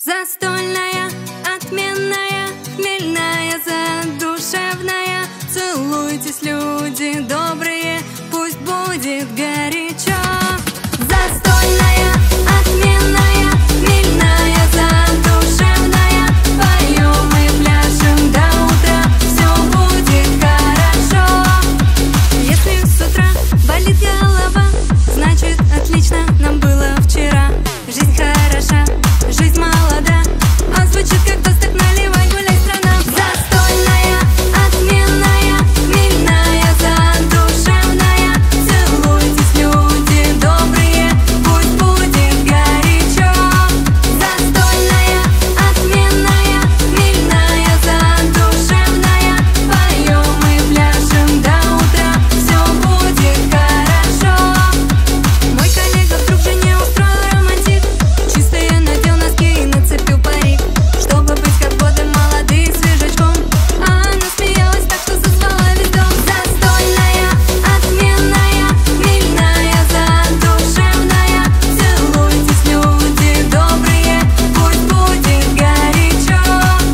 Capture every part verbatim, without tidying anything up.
Застольная, отменная, хмельная, задушевная. Целуйтесь, люди добрые, пусть будет горячо. Застольная, отменная, хмельная, задушевная. Поем и пляшем до утра, все будет хорошо. Если с утра болит голова, значит отлично нам было вчера. Жизнь хороша, жизнь молода, а звучит как тост, так наливай, гуляй, страна. Застольная, отменная, хмельная, задушевная. Целуйтесь, люди добрые, пусть будет горячо. Застольная, отменная, хмельная, задушевная. Поем и пляшем до утра, все будет хорошо. Мой коллега вдруг жене устроил романтик. Чистые надел носки и нацепил парик, чтобы быть как годы молодые и свежачком. А она смеялась так, что зазвала весь дом. Застольная, отменная, хмельная, задушевная. Целуйтесь, люди добрые, пусть будет горячо.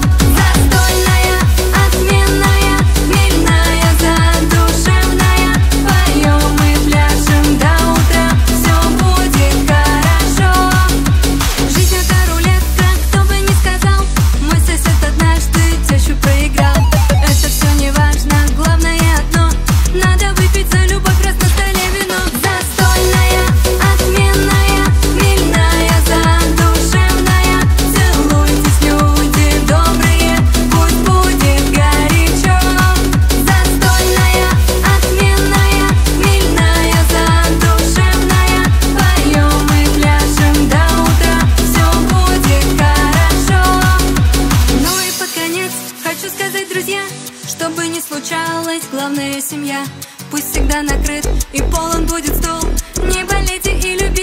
Застольная, отменная, хмельная, задушевная. Поем и пляшем до утра, все будет хорошо. Жизнь это рулетка, кто бы ни сказал. Мой сосед однажды тещу проиграл. Это все не важно, главное одно: надо выпить за любовь, раз на столе вино. Застольная, отменная, хмельная, задушевная. Целуйтесь, люди добрые, пусть будет горячо. Застольная, отменная, хмельная, задушевная. Поем и пляшем до утра, все будет хорошо. Ну и под конец хочу сказать, друзья, что бы ни случалось, главное семья. Пусть всегда накрыт и полон будет стол. Не болейте и любите.